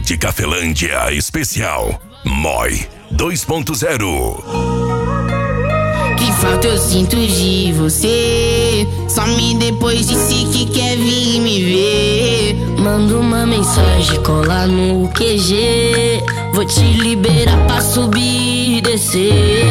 de Cafelândia especial Moi 2.0. Que falta eu sinto de você. Some depois disse que quer vir me ver. Manda uma mensagem, cola no QG. Vou te liberar pra subir e descer.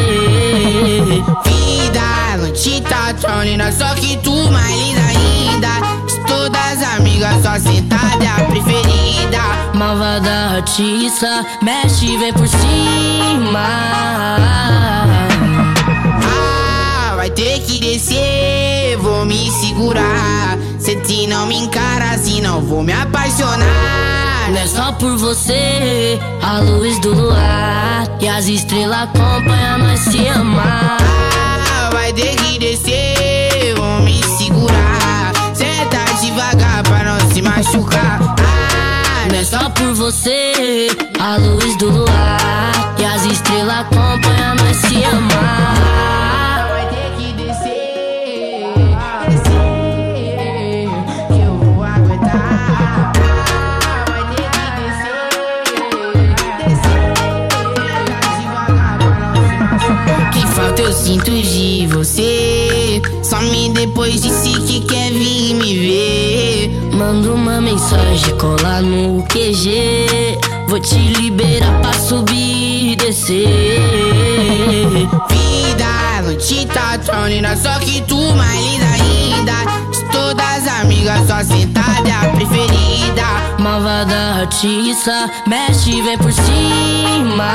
Vida, não te tá tão linda, só que tu mais linda ainda. Estou das amigas, só sentada é a preferida. Malvada artista, mexe, vem por cima. Vai ter que descer, vou me segurar. Se te não me encara assim, não vou me apaixonar. Não é só por você, a luz do luar e as estrelas acompanham nós se amar. Vai ter que descer, vou me segurar. Senta devagar pra não se machucar. Não é só por você, a luz do luar e as estrelas acompanham nós se amar. Eu sinto de você. Some depois disse que quer vir me ver. Manda uma mensagem, cola no QG. Vou te liberar pra subir e descer. Vida, não te tá tão linda, só que tu mais linda ainda. Estou das amigas, só sentada é a preferida. Malvada artista, mexe, vem por cima.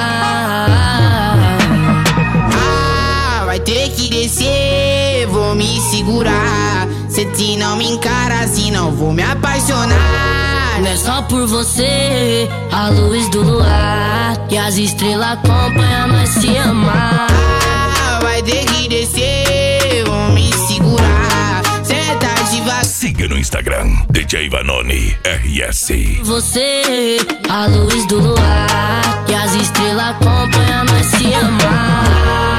Vai ter que descer, vou me segurar. Se te não me encara assim, não vou me apaixonar. Não é só por você, a luz do luar e as estrelas acompanham nós se amar. Vai ter que descer, vou me segurar. Senta devagar. Siga no Instagram, DJ Vanoni RS. Você, a luz do luar e as estrelas acompanham nós se amar.